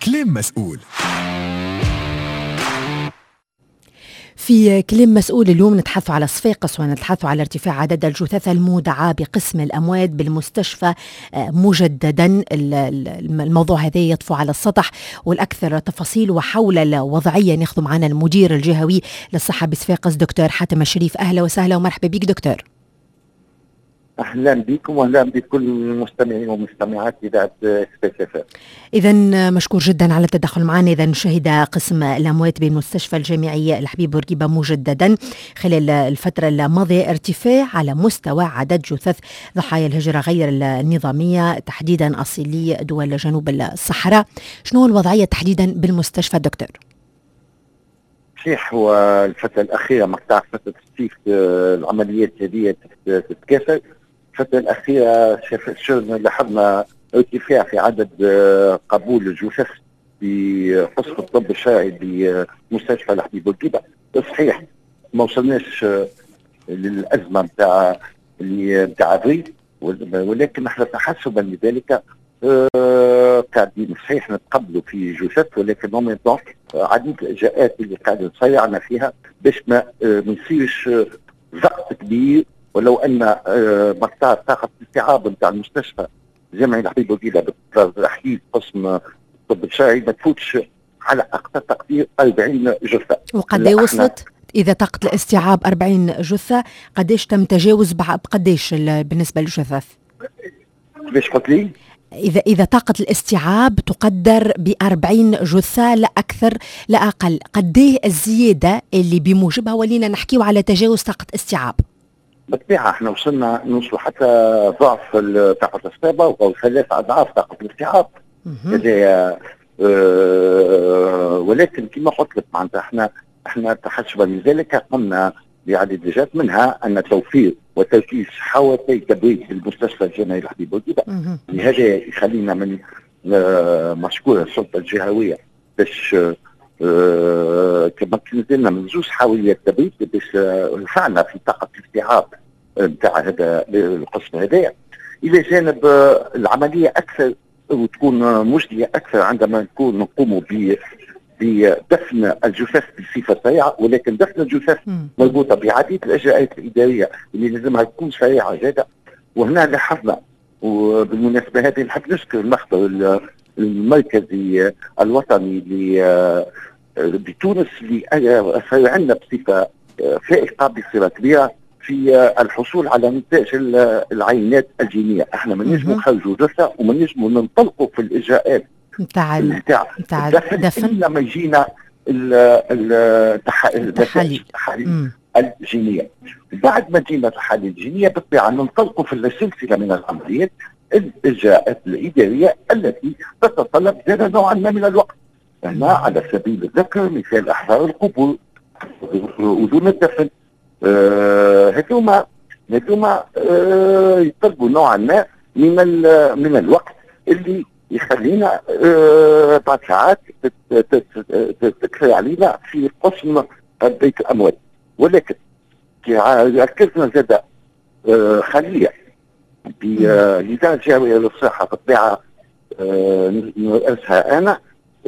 كلام مسؤول. في كلام مسؤول اليوم نتحدث على صفاقس ونتحدث على ارتفاع عدد الجثث المودعة بقسم الأموات بالمستشفى مجددا. الموضوع هذا يطفو على السطح، والأكثر تفاصيل وحول الوضعية ناخذ معنا المدير الجهوي للصحة بصفاقس دكتور حاتم الشريف. أهلا وسهلا ومرحبا بك دكتور. اهلا بكم واهلا بكل المستمعين والمستمعات اذاعه سبيس. اذا مشكور جدا على التدخل معنا. اذا شهد قسم الاموات بالمستشفى الجامعي الحبيب بورقيبه مجددا خلال الفتره الماضيه ارتفاع على مستوى عدد جثث ضحايا الهجره غير النظاميه تحديدا اصيلي دول جنوب الصحراء. شنو الوضعيه تحديدا بالمستشفى دكتور؟ صحيح، هو الفتره الاخيره مقطع فتره الصيف العمليات هذه تتكاثر. الفترة الأخيرة لاحظنا ارتفاع في عدد قبول الجثث في قسم الطب الشرعي بمستشفى الحبيب بورقيبة. صحيح ما وصلناش للأزمة بتاع ابريل، ولكن نحن تحسبا لذلك قاعدين صحيح نتقبلوا في جثث، ولكن نوم عديد الإجراءات اللي قاعدين نصيعنا فيها باش ما يصيرش ضغط كبير. ولو ان مقطع طاقه الاستيعاب نتاع المستشفى الجامعي الحبيب بورقيبه بتحديد قسم الطب الشرعي ما تفوتش على اقصى تقدير 40 جثه. وقد وصلت اذا طاقه الاستيعاب 40 جثه قديش تم تجاوز بقديش بالنسبه للجثث؟ ليش قلت لي؟ إذا طاقة الاستيعاب تقدر ب40 جثة لا أكثر لا أقل، قديه الزيادة اللي بموجبها ولينا نحكيو على تجاوز طاقة استيعاب؟ بالطبيعة احنا نوصلوا حتى ضعف طاقة الاستيعاب أو 3 أضعاف طاقة الاستيعاب. ولكن كما قلت لك معناتها احنا تحسبا لذلك قمنا بعدة جهات، منها أن توفير وتركيز حوافي تبريد في المستشفى الجامعي الحبيب بورقيبة. لهذا يخلينا من مشكورة السلطة الجهوية باش كما كنا من 2 حاويات تبريد باش نفعنا في طاقة الاستيعاب نتاع هذا القسم هذايا، الى جانب العمليه اكثر وتكون مجديه اكثر عندما نقوموا بدفن الجثث بصفه سريعه. ولكن دفن الجثث مربوطه بعديد الاجراءات الاداريه اللي لازمها تكون سريعه جدا. وهنا لاحظنا، وبالمناسبه هذه نحب نشكر المحضر المركزي الوطني بتونس اللي صار عندنا بصفه فائقه بصفه كبيره في الحصول على نتائج العينات الجينيه. احنا ما نجموا نخرجوا جثه وما نجموا ننطلقوا في الاجراءات نتاع الدفن الا لما يجينا التحاليل الجينيه. بعد ما جينا التحاليل الجينيه بالطبيعه ننطلقوا في السلسله من العمليات الاجراءات الاداريه التي تتطلب زياده نوعا ما من الوقت. هنا على سبيل الذكر مثال احضار القبور ودون الدفن، هذوما يطلبوا نوعا ما من الوقت اللي يخلينا بعد ساعات تكفي علينا في قسم بيت الاموات. ولكن ركزنا زاد خليه بلجنه الجهويه للصحه بالطبيعه نرأسها انا.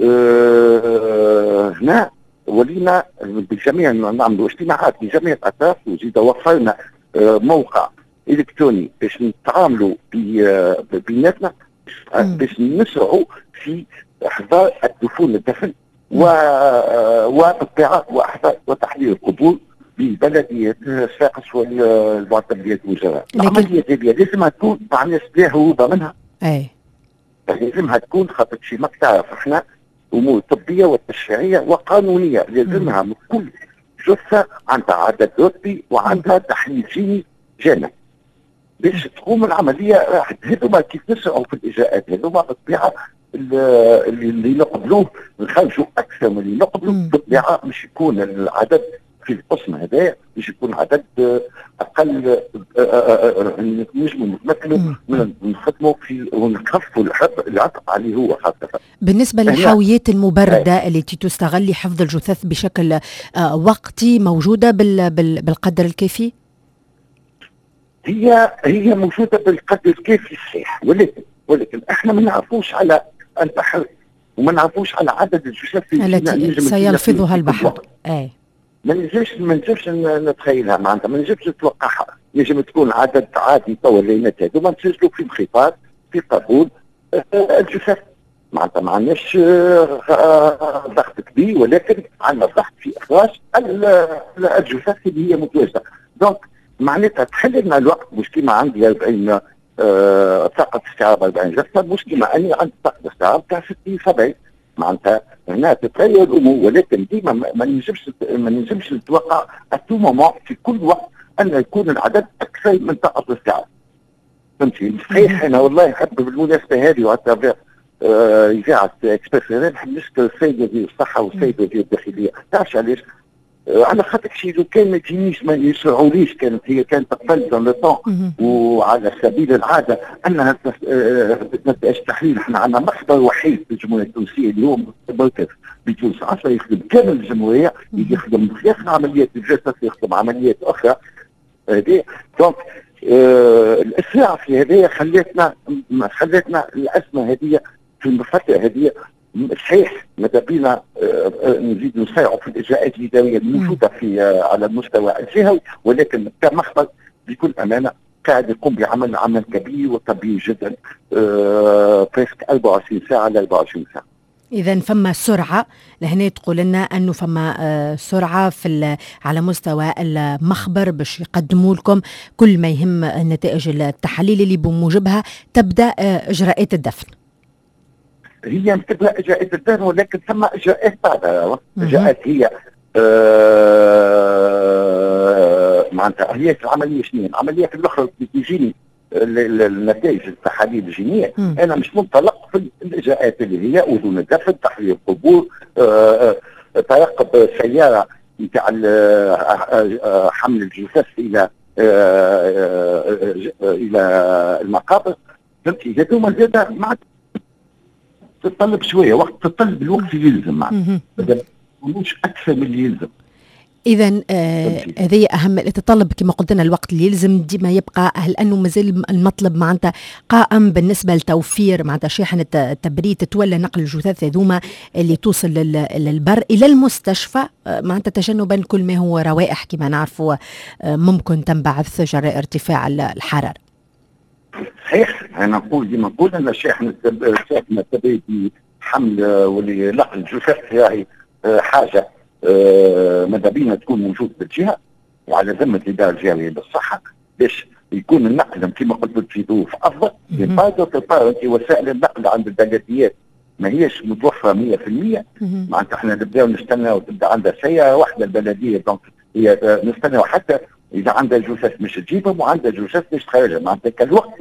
هنا ولينا بالجميع نعملوا اجتماعات بجميع الاطراف، وزيد وفرنا موقع الكتروني باش نتعاملوا بيناتنا باش نسرعوا في احضار الدفون الدفن وبالطبيعه واحضار وتحليل القبور ببلديه صفاقس والمعتمديات الوزراء. العمليه هذه لازمها تكون مع ناس لا هروب منها. لازمها تكون خاطر شي ما تعرف احنا امور طبيه وتشريعيه وقانونيه لازمها من كل جثه عندها عدد رتبي وعندها تحليل جيني جامع باش تقوم العمليه. هذوما كيف نسرعوا في الاجراءات هذوما بالطبيعه اللي نقبلوه نخرجوا اكثر من اللي نقبلوه بالطبيعه مش يكون العدد في القسم هذا باش يكون عدد اقل نجموا نتمكنوا من نخدموا في ونخفوا العبء عليه هو خاصه. بالنسبه للحاويات المبرده التي تستغل لحفظ الجثث بشكل وقتي موجوده بالقدر الكافي؟ هي موجوده بالقدر الكافي صحيح، ولكن احنا ما نعرفوش على البحر وما نعرفوش على عدد الجثث التي سيلفظها البحر. ما نجمش نتخيلها، معناتها ما نجمش نتوقعها. يجب تكون عدد عادي توا الليلات هذوما نسجلوا في انخفاض في قبول الجثث، معناتها ما عندناش ضغط كبير، ولكن عندنا ضغط في اخراج الجثث اللي هي متواجده. دونك معناتها تحل لنا الوقت، مش كيما عندي 40 طاقه استيعاب 40 جثه، مش كيما اني عندي طاقه استيعاب تاع 60 70. معناتها هنا تتغير الامور، ولكن ديما ما نجمش نتوقع اتو مومون في كل وقت ان يكون العدد اكثر من طاقه الاستيعاب. فهمتي؟ صحيح. انا والله نحب بالمناسبه هذه وعلى إذاعة إكسبريس نحب نشكر السيد وزير الصحة والسيد وزير الداخلية. تعرفش علاش؟ على خاطر شي لو كان ما يجينيش ما يشرعوليش، كانت قبل دون لو طون، وعلى سبيل العادة أنها نتائج تحليل. احنا عندنا مخبر وحيد في الجمهورية التونسية اليوم مركز بتونس 10 يخدم كامل الجمهورية، يخدم خلاف عمليات الجثث، يخدم عمليات أخرى. دونك الإسراع في هذه خلتنا الأزمة هذه في الفترة هذه. صحيح ماذا بينا نزيد نسارعوا في الإجراءات الإدارية الموجودة في على المستوى الجهوي، ولكن كمخبر بكل أمانة قاعد يقوم عمل كبير وكبير جدا، بريسك 24 ساعة على 24 ساعة. إذا فما سرعة لهنا، تقول لنا أنه فما سرعة على مستوى المخبر باش يقدموا لكم كل ما يهم النتائج التحاليل اللي بموجبها تبدأ إجراءات الدفن. هي تبدأ إجراءات الدفن، ولكن ثم إجراءات بعدها. إجراءات هي معناتها هي العملية شنو؟ العمليات الأخرى اللي تجيني النتائج التحاليل الجينية، أنا مش منطلق في الإجراءات اللي هي أذون الدفن، تحليل القبور، ترقب سيارة نتاع حمل الجثث إلى المقابر. فهمتي؟ هذوما زادة مع تتطلب شوية وقت، تتطلب الوقت اللي يلزم، معناتها مش أكثر من اللي يلزم. إذا هذه أهم، تتطلب كما قلت لنا الوقت اللي يلزم ديما يبقى. هل أنه مازال المطلب معناتها قائم بالنسبة لتوفير معناتها شاحنة التبريد تتولى نقل الجثث هذوما اللي توصل للبر إلى المستشفى، معناتها تجنبا كل ما هو روائح كما نعرفوا ممكن تنبعث جراء ارتفاع الحرارة؟ صحيح. أنا ديما نقول أن شاحنة التبريد حمل واللي نقل الجثث هي حاجة ماذا بينا تكون موجود بالجهه وعلى ذمه الاداره الجهويه بالصحه، باش يكون النقل كما قلت في ظروف افضل. انت وسائل النقل عند البلديات ما هيش متوفره 100%. معناتها احنا نبداو نستناو تبدا عندها سياره واحده البلديه، دونك هي نستناو حتى اذا عندها جثث مش تجيبهم وعندها جثث مش تخرجها. معناتها كالوقت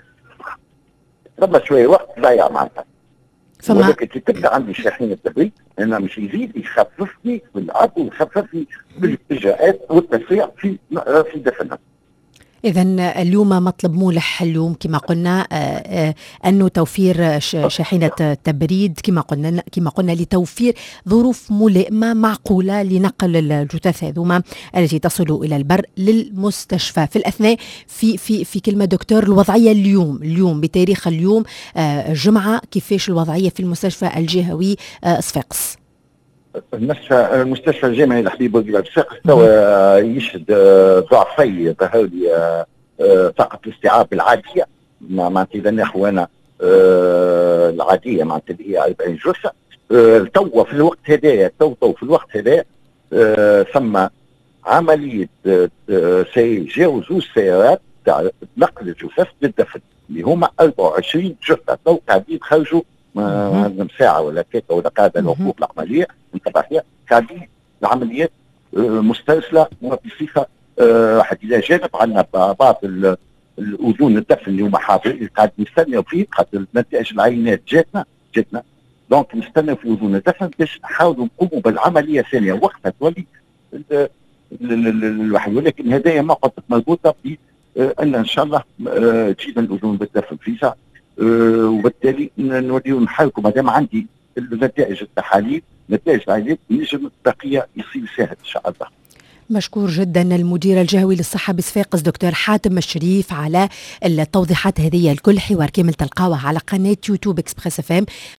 ثم شويه وقت ضايع معناتها. ولكن تبدا عندي شاحنه تبريد، انا مش يزيد يخفف لي بالعرض ويخفف لي بالاتجاهات والتسريع في دفنها. إذا اليوم مطلب مولح اليوم كما قلنا أنه توفير شاحنة تبريد كما قلنا لتوفير ظروف ملائمة معقولة لنقل الجثث هذوما التي تصل إلى البر للمستشفى. في الأثناء في كلمة دكتور، الوضعية اليوم بتاريخ اليوم الجمعة كيفاش الوضعية في المستشفى الجهوي صفاقس؟ المستشفى الجامعي الحبيب بورقيبة صفاقس توا يشهد ضعفي ظهري طاقة الاستيعاب العادية، معناتها إذا نحو أنا العادية معناتها اللي هي 40 جثة. توا في الوقت هذايا في الوقت هذايا ثم عملية جاو زوج سيارات تاع نقل الجثث للدفن اللي هما 24 جثة تو قاعدين يخرجوا عندنا ساعة ولا كيكة ولا قاعدة الوقوف العملية نتبع فيها، قاعدين العمليات مسترسلة بصفة واحد. إلى جانب عندنا بعض الأذون الدفن اللي هما حاضرين قاعد نستناو فيه خاطر نتائج العينات جاتنا دونك نستناو في أذون الدفن باش نحاولوا نقوموا بالعملية ثانية وقتها تولي الواحد. ولكن هدايا ما قلت مربوطة بأن إن شاء الله تجينا الأذون بالدفن فيها، وبالتالي نوليو نحركوا مادام عندي النتائج التحاليل نتائج العينات نجم البقيه يصير سهل ان شاء الله. مشكور جدا المدير الجهوي للصحة بصفاقس دكتور حاتم الشريف على التوضيحات هذه الكل. حوار كامل تلقاوه على قناة يوتيوب إكسبريس FM.